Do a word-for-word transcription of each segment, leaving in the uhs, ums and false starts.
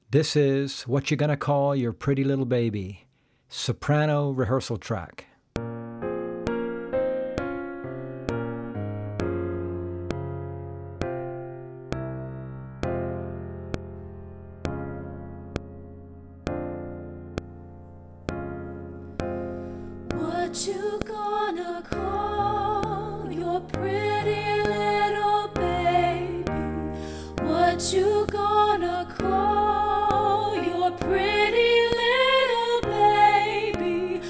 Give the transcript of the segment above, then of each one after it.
This is What You Gonna Call Your Pretty Little Baby, soprano rehearsal track. What you gonna call your pretty little baby? What you gonna call your pretty little baby?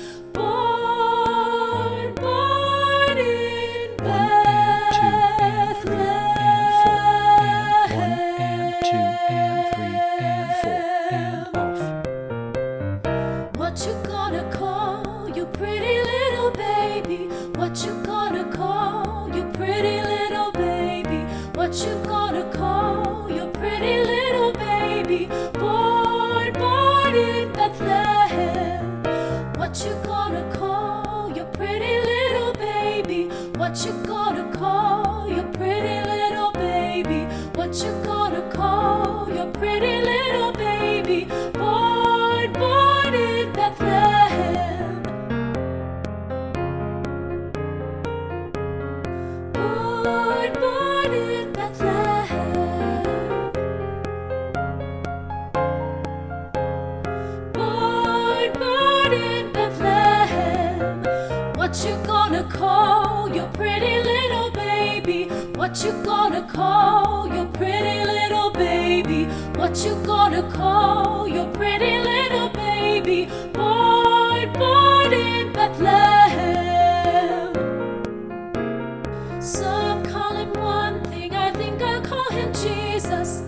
Born, born in Bethlehem. One and two and three and four and off. What you gonna call your pretty little baby? What you gonna call your pretty little baby? What you gonna call your pretty little baby? Born, born in Bethlehem. What you gonna call your pretty little baby? What you gonna call your pretty little baby? What you gonna call your pretty little baby? Born, born in Bethlehem. Born, born in Bethlehem. Born, born in Bethlehem. What you gonna call your pretty little baby? What you gonna call your pretty little baby? What you gonna call your pretty little baby? Born, born in Bethlehem. Some call him one thing, I think I'll call him Jesus.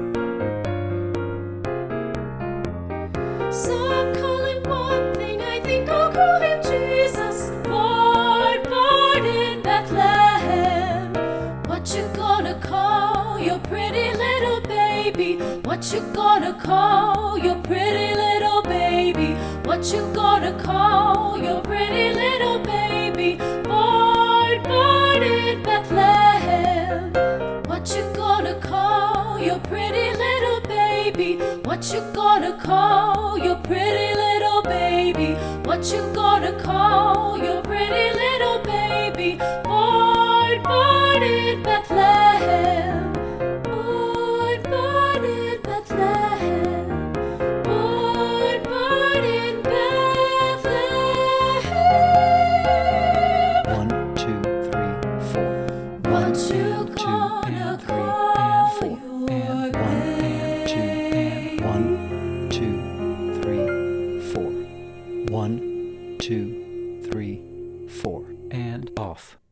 Some call him one thing, I think I'll call him Jesus. Born, born in Bethlehem. What you gonna call your pretty little baby? What you gonna call your pretty little baby? What you gonna call your pretty little baby? Born, born in Bethlehem. What you gonna call your pretty little baby? What you gonna call your pretty little baby? What you gonna call your pretty little baby? Born, born in Bethlehem. Born, born in Bethlehem. Born, born in Bethlehem. One, two, three, four. What you Two gonna and three call and four your and one and two and one, two, three, four. One, two, three, four and off.